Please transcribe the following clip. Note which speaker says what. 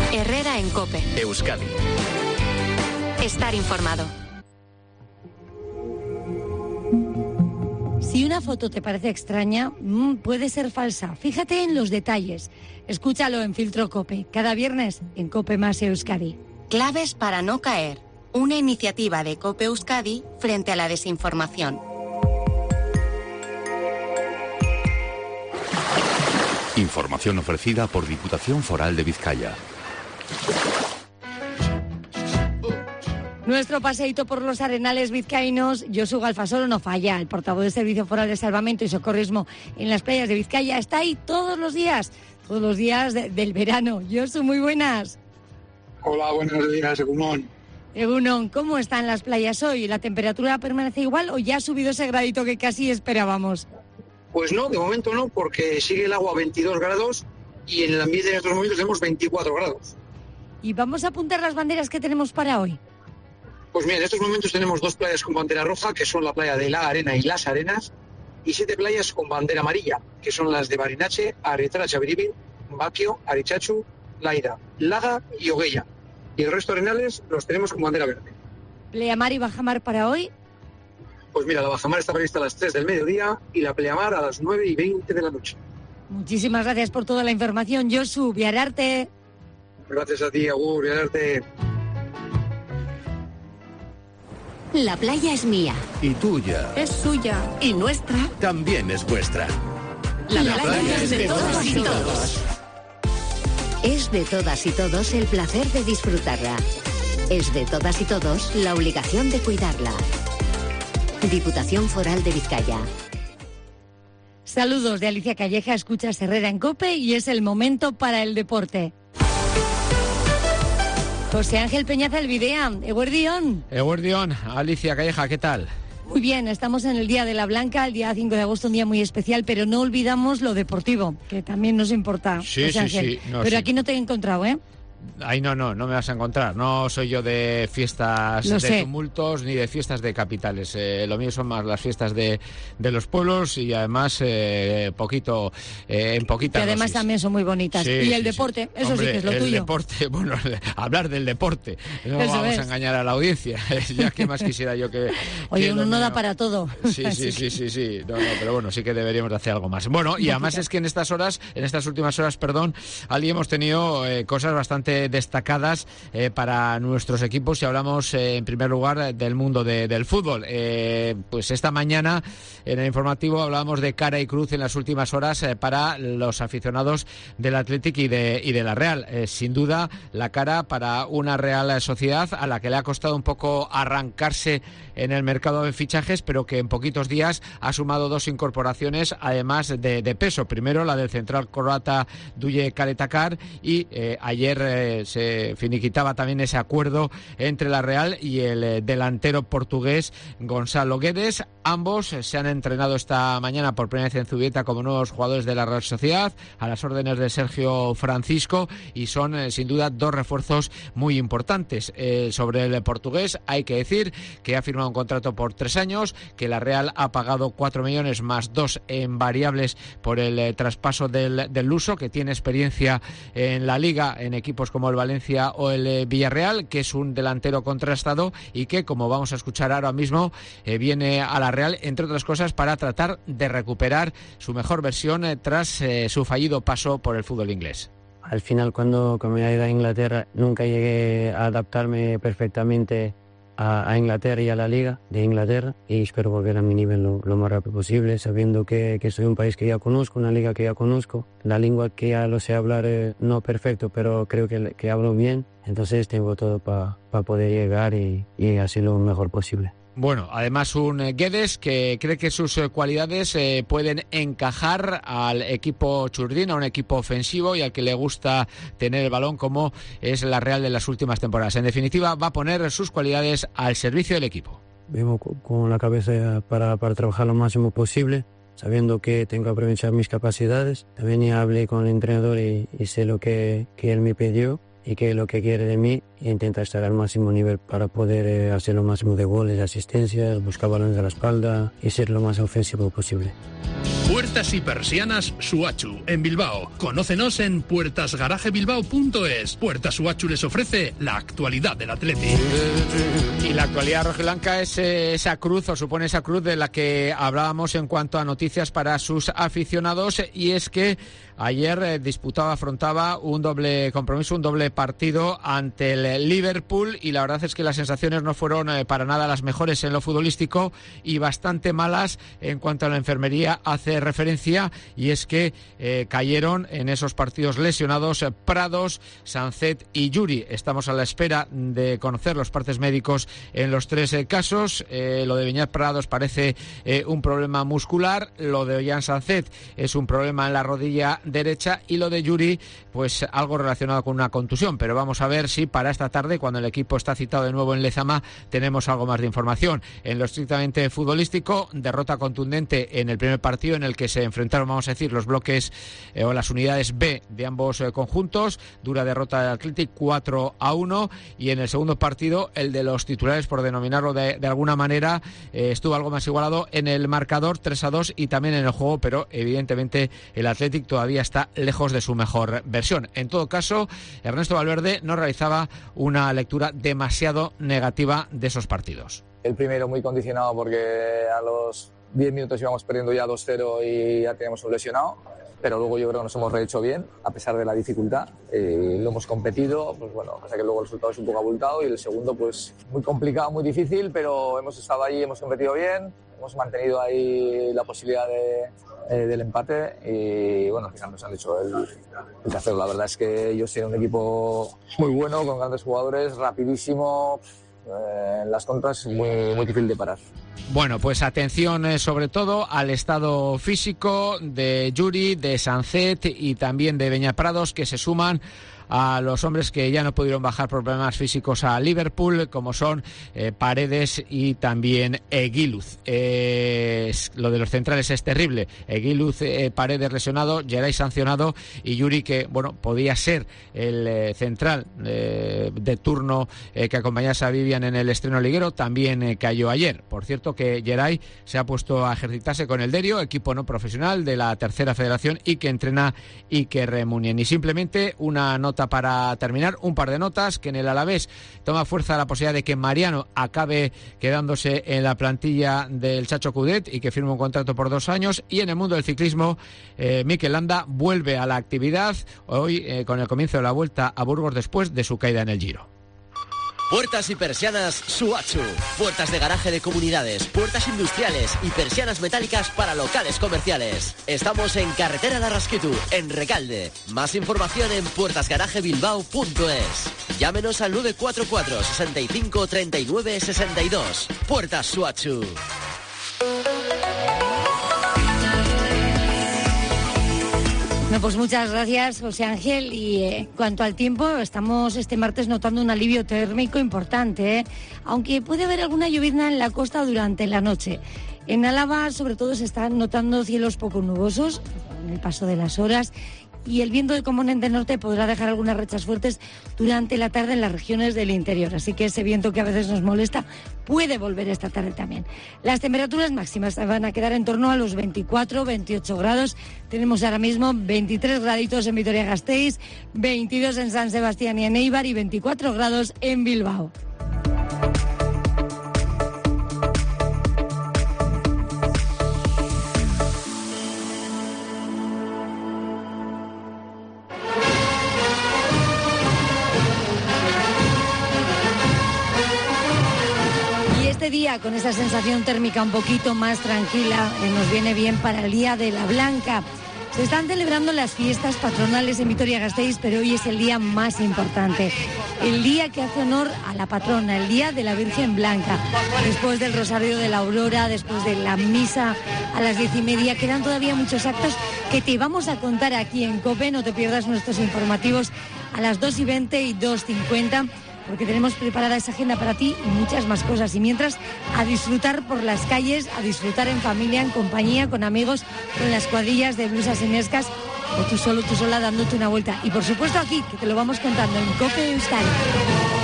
Speaker 1: Herrera en COPE.
Speaker 2: Euskadi.
Speaker 1: Estar informado.
Speaker 3: Si una foto te parece extraña, puede ser falsa. Fíjate en los detalles. Escúchalo en Filtro COPE, cada viernes en COPE más Euskadi.
Speaker 1: Claves para no caer. Una iniciativa de COPE Euskadi frente a la desinformación.
Speaker 2: Información ofrecida por Diputación Foral de Vizcaya.
Speaker 3: Nuestro paseíto por los arenales vizcaínos, Josu Galfasolo no falla. El portavoz del Servicio Foral de Salvamento y Socorrismo en las playas de Vizcaya está ahí todos los días del verano. Josu, muy buenas.
Speaker 4: Hola, buenos días,
Speaker 3: Egunon, ¿cómo están las playas hoy? ¿La temperatura permanece igual o ya ha subido ese gradito que casi esperábamos?
Speaker 4: Pues no, de momento no, porque sigue el agua a 22 grados y en el ambiente en estos momentos tenemos 24 grados.
Speaker 3: ¿Y vamos a apuntar las banderas que tenemos para hoy?
Speaker 4: Pues mira, en estos momentos tenemos 2 playas con bandera roja, que son la playa de La Arena y Las Arenas, y 7 playas con bandera amarilla, que son las de Barinache, Arretara Chabiribil, Baquio, Arichachu, Laida, Laga y Oguella. Y el resto de arenales los tenemos con bandera verde.
Speaker 3: ¿Pleamar y bajamar para hoy?
Speaker 4: Pues mira, la bajamar está prevista a las 3 del mediodía y la pleamar a las 9:20 de la noche.
Speaker 3: Muchísimas gracias por toda la información, Josu. Viararte.
Speaker 4: Gracias a ti, Agur, viararte.
Speaker 5: La playa es mía.
Speaker 2: Y tuya.
Speaker 5: Es suya. Y nuestra.
Speaker 2: También es vuestra.
Speaker 5: La playa es de todas y todos. Es de todas y todos el placer de disfrutarla. Es de todas y todos la obligación de cuidarla. Diputación Foral de Vizcaya.
Speaker 3: Saludos de Alicia Calleja, escuchas Herrera en COPE y es el momento para el deporte. José Ángel Peñaza, el Videa. Eguerdión,
Speaker 6: Alicia Calleja, ¿qué tal?
Speaker 3: Muy bien, estamos en el Día de la Blanca, el día 5 de agosto, un día muy especial, pero no olvidamos lo deportivo, que también nos importa.
Speaker 6: Sí,
Speaker 3: José Ángel.
Speaker 6: sí. No,
Speaker 3: pero
Speaker 6: sí.
Speaker 3: Aquí no te he encontrado, ¿eh?
Speaker 6: Ay, no me vas a encontrar. No soy yo de fiestas de tumultos ni de fiestas de capitales. Lo mío son más las fiestas de los pueblos y además en poquita
Speaker 3: Que además
Speaker 6: dosis.
Speaker 3: también son muy bonitas.
Speaker 6: Sí,
Speaker 3: y el deporte, eso
Speaker 6: hombre,
Speaker 3: sí que es lo tuyo.
Speaker 6: El deporte, bueno, hablar del deporte. No
Speaker 3: Eso
Speaker 6: vamos
Speaker 3: es.
Speaker 6: a engañar a la audiencia. Ya que más quisiera yo que...
Speaker 3: Oye,
Speaker 6: que
Speaker 3: uno
Speaker 6: lo
Speaker 3: no
Speaker 6: mío...
Speaker 3: da para todo.
Speaker 6: Sí. No, pero bueno, sí que deberíamos de hacer algo más. Bueno, y además es que en estas últimas horas, Ali, hemos tenido cosas bastante destacadas para nuestros equipos y hablamos en primer lugar del mundo del fútbol. Pues esta mañana en el informativo hablábamos de cara y cruz en las últimas horas para los aficionados del Athletic y de la Real. Sin duda la cara para una Real Sociedad a la que le ha costado un poco arrancarse en el mercado de fichajes, pero que en poquitos días ha sumado 2 incorporaciones además de peso. Primero la del central croata Duje Kaletakar y ayer se finiquitaba también ese acuerdo entre la Real y el delantero portugués Gonzalo Guedes. Ambos se han entrenado esta mañana por primera vez en Zubieta como nuevos jugadores de la Real Sociedad, a las órdenes de Sergio Francisco, y son sin duda 2 refuerzos muy importantes. Sobre el portugués hay que decir que ha firmado un contrato por 3 años, que la Real ha pagado 4 millones más 2 en variables por el traspaso del luso, que tiene experiencia en la Liga en equipos como el Valencia o el Villarreal, que es un delantero contrastado y que, como vamos a escuchar ahora mismo, viene a la Real, entre otras cosas, para tratar de recuperar su mejor versión tras su fallido paso por el fútbol inglés.
Speaker 7: Al final, cuando me he ido a Inglaterra, nunca llegué a adaptarme perfectamente a Inglaterra y a la Liga de Inglaterra, y espero volver a mi nivel lo más rápido posible, sabiendo que soy un país que ya conozco, una liga que ya conozco, la lengua que ya lo sé hablar, no perfecto, pero creo que hablo bien, entonces tengo todo para poder llegar y hacerlo lo mejor posible.
Speaker 6: Bueno, además un Guedes que cree que sus cualidades pueden encajar al equipo churdín, a un equipo ofensivo y al que le gusta tener el balón, como es la Real de las últimas temporadas. En definitiva, va a poner sus cualidades al servicio del equipo.
Speaker 7: Vivo con la cabeza para trabajar lo máximo posible, sabiendo que tengo que aprovechar mis capacidades. También ya hablé con el entrenador y sé lo que él me pidió. y qué es lo que quiere de mí, e intenta estar al máximo nivel para poder hacer lo máximo de goles, asistencias, buscar balones a la espalda y ser lo más ofensivo posible.
Speaker 8: Puertas y persianas Suachu, en Bilbao. Conócenos en puertasgarajebilbao.es. Puertas Suachu les ofrece la actualidad del Atleti.
Speaker 6: Y la actualidad rojiblanca es esa cruz, o supone esa cruz de la que hablábamos en cuanto a noticias para sus aficionados, y es que ayer afrontaba un doble compromiso, un doble partido ante el Liverpool, y la verdad es que las sensaciones no fueron para nada las mejores en lo futbolístico y bastante malas en cuanto a la enfermería hace referencia, y es que cayeron en esos partidos lesionados Prados, Sancet y Yuri. Estamos a la espera de conocer los partes médicos en los tres casos. Lo de Beñat Prados parece un problema muscular, lo de Ollán Sancet es un problema en la rodilla derecha, y lo de Yuri pues algo relacionado con una contusión, pero vamos a ver si para esta tarde, cuando el equipo está citado de nuevo en Lezama, tenemos algo más de información. En lo estrictamente futbolístico, derrota contundente en el primer partido en el que se enfrentaron, vamos a decir, los bloques o las unidades B de ambos conjuntos. Dura derrota del Athletic 4-1, y en el segundo partido, el de los titulares, por denominarlo de alguna manera, estuvo algo más igualado en el marcador 3-2 y también en el juego, pero evidentemente el Athletic todavía está lejos de su mejor versión. En todo caso, Ernesto Valverde no realizaba una lectura demasiado negativa de esos partidos.
Speaker 9: El primero muy condicionado porque a los 10 minutos íbamos perdiendo ya 2-0 y ya teníamos un lesionado, pero luego yo creo que nos hemos rehecho bien a pesar de la dificultad. Lo hemos competido, pues bueno, pasa que luego el resultado es un poco abultado, y el segundo pues muy complicado, muy difícil, pero hemos estado ahí, hemos competido bien, hemos mantenido ahí la posibilidad del empate, y bueno, al final nos han hecho el tercero. La verdad es que ellos tienen un equipo muy bueno, con grandes jugadores, rapidísimo, en las contras muy difícil de parar.
Speaker 6: Bueno, pues atención sobre todo al estado físico de Yuri, de Sancet y también de Beñat Prados, que se suman a los hombres que ya no pudieron bajar por problemas físicos a Liverpool, como son Paredes y también Eguiluz. Lo de los centrales es terrible. Eguiluz, Paredes lesionado, Geray sancionado, y Yuri, que bueno, podía ser el central de turno que acompañase a Vivian en el estreno liguero, también cayó ayer. Por cierto que Geray se ha puesto a ejercitarse con el Derio, equipo no profesional de la tercera federación, y que entrena Iker Muniain. Y simplemente una nota para terminar, un par de notas, que en el Alavés toma fuerza la posibilidad de que Mariano acabe quedándose en la plantilla del Chacho Coudet y que firme un contrato por 2 años, y en el mundo del ciclismo Mikel Landa vuelve a la actividad hoy con el comienzo de la Vuelta a Burgos después de su caída en el Giro.
Speaker 10: Puertas y persianas Suachu. Puertas de garaje de comunidades, puertas industriales y persianas metálicas para locales comerciales. Estamos en Carretera de Arrasquitu, en Recalde. Más información en puertasgarajebilbao.es. Llámenos al 944 65 39 62. Puertas Suachu.
Speaker 3: No, pues muchas gracias, José Ángel. Y en cuanto al tiempo, estamos este martes notando un alivio térmico importante, aunque puede haber alguna llovizna en la costa durante la noche. En Álava, sobre todo, se están notando cielos poco nubosos con el paso de las horas, y el viento de componente norte podrá dejar algunas rachas fuertes durante la tarde en las regiones del interior. Así que ese viento que a veces nos molesta puede volver esta tarde también. Las temperaturas máximas van a quedar en torno a los 24, 28 grados. Tenemos ahora mismo 23 graditos en Vitoria-Gasteiz, 22 en San Sebastián y en Eibar, y 24 grados en Bilbao. Día con esa sensación térmica un poquito más tranquila, nos viene bien para el Día de la Blanca. Se están celebrando las fiestas patronales en Vitoria-Gasteiz, pero hoy es el día más importante, el día que hace honor a la patrona, el Día de la Virgen Blanca. Después del Rosario de la Aurora, después de la misa a las 10:30, quedan todavía muchos actos que te vamos a contar aquí en COPE. No te pierdas nuestros informativos a las 2:20 y 2:50. Porque tenemos preparada esa agenda para ti y muchas más cosas. Y mientras, a disfrutar por las calles, a disfrutar en familia, en compañía, con amigos, con las cuadrillas de blusas enescas o tú solo, tú sola dándote una vuelta. Y por supuesto aquí, que te lo vamos contando en COPE Euskadi.